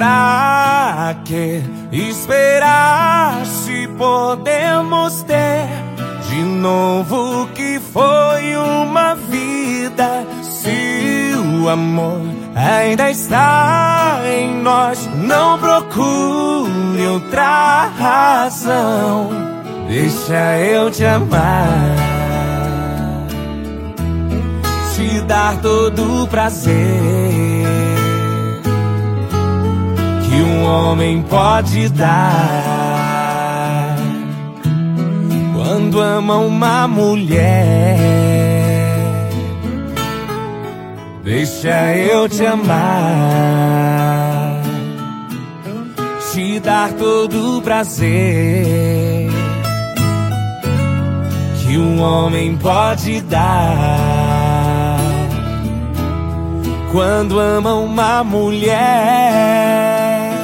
Pra que esperar se podemos ter de novo o que foi uma vida? Se o amor ainda está em nós, não procure outra razão. Deixa eu te amar, te dar todo o prazer que um homem pode dar quando ama uma mulher. Deixa eu te amar, te dar todo o prazer que um homem pode dar quando ama uma mulher.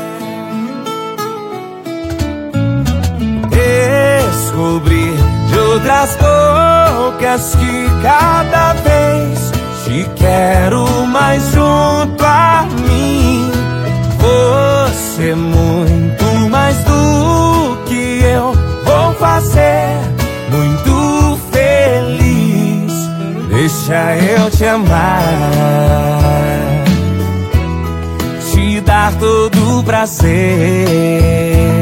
Descobrir de outras bocas que cada vez te quero mais junto a mim. Você muito mais do que eu vou fazer, muito feliz. Deixa eu te amar, te dar todo o prazer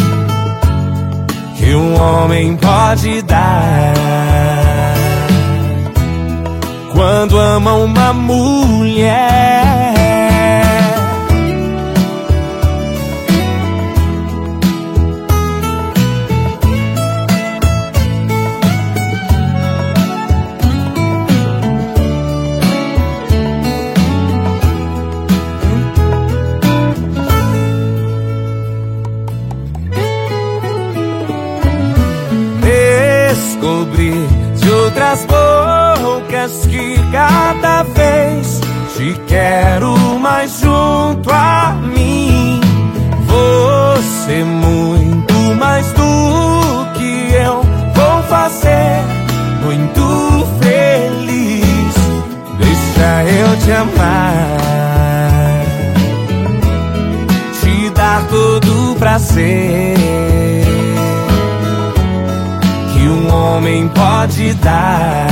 que um homem pode dar quando ama uma mulher. Descobrir de outras bocas que cada vez te quero mais junto a mim. Você muito mais do que eu vou fazer, muito feliz. Deixa eu te amar, te dar todo o prazer que um homem pode dar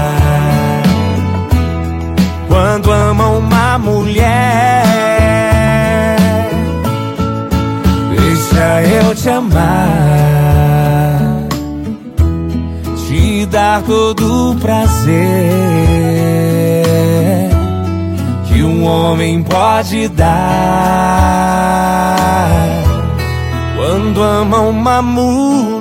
quando ama uma mulher. Deixa eu te amar, te dar todo o prazer que um homem pode dar quando ama uma mulher.